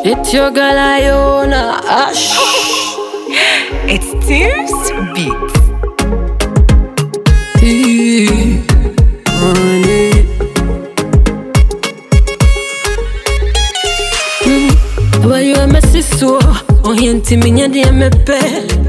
It's your girl Iona. Ash. It's Tears Beats. Why you a messy so? On hinti minya di mepe.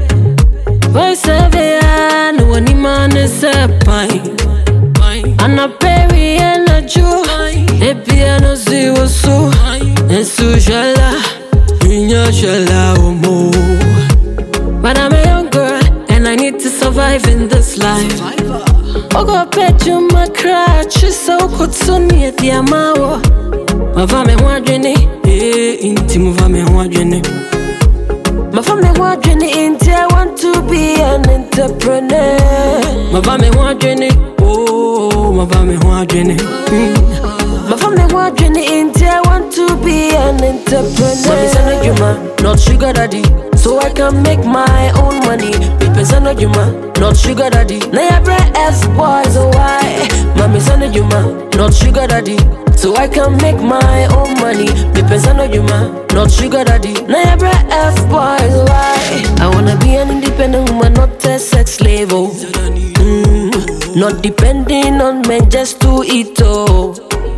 Why say no one man is a pine? And a perry and a Jew. A piano zero so. And so shala. Minya shala omo. But I'm a young girl and I need to survive in this life. Ogo pecho makrachi so kutsuni eti amawo. Mavame wajeni, inti muvame wajeni. Mavame wajeni, inti I want to be an entrepreneur. Mavame wajeni, oh, mavame wajeni. Mavame wajeni, inti I want to be an entrepreneur. Mami sana juma, not sugar daddy, so I can make my own money. People sana juma, not sugar daddy. Na ya bre S boys, oh why? Mami sana juma, not sugar daddy, so I can make my own money. People sana juma, not sugar daddy. Na ya bre F boys, oh why? I wanna be an independent woman, not a sex slave, oh. Not depending on men just to eat, oh.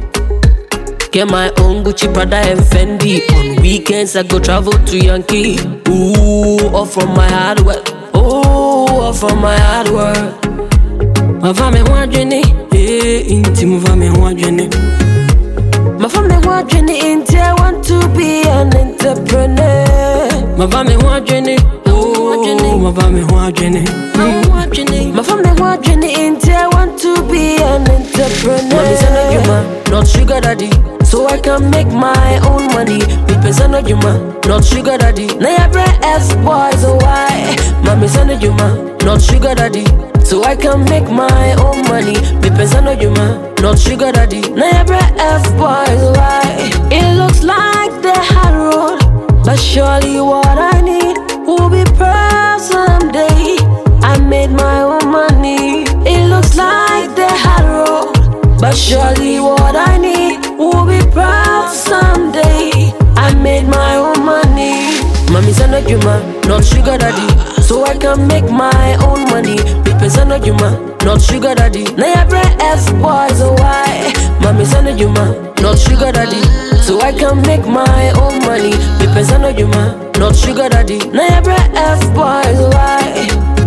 Get my own Gucci, Prada and Fendi. On weekends I go travel to Yankee. Ooh, all from my hard work. Oh, all from my hard work. Mavame wajeni, inti muvame wajeni. Mavame wajeni, inti I want to be an entrepreneur. Mavame wajeni, oh, mavame wajeni. Mavame wajeni, inti I want to be an entrepreneur. Mami sana juma, not sugar daddy, so I can make my own money. People sana juma, not sugar daddy. Na ya bre S boys, oh why? Mami sana juma, not sugar daddy, so I can make my own money. People sana juma, not sugar daddy. Na ya bre F boys, oh why? It looks like the hard road, but surely what I need will be proud someday. I made my own money. It looks like the hard road, but surely what I need will be proud someday. I made my own money. Mami sana juma, not sugar daddy, so I can make my own money. People sana juma, not sugar daddy. Na ya bre S boys, oh why? Mami sana juma, not sugar daddy, so I can make my own money. People sana juma, not sugar daddy. Na ya bre F boys, oh why?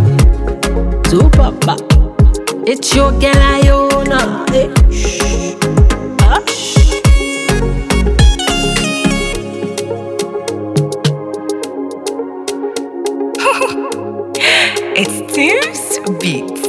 Super papa, it's your girl Iona. It's Tears Beats.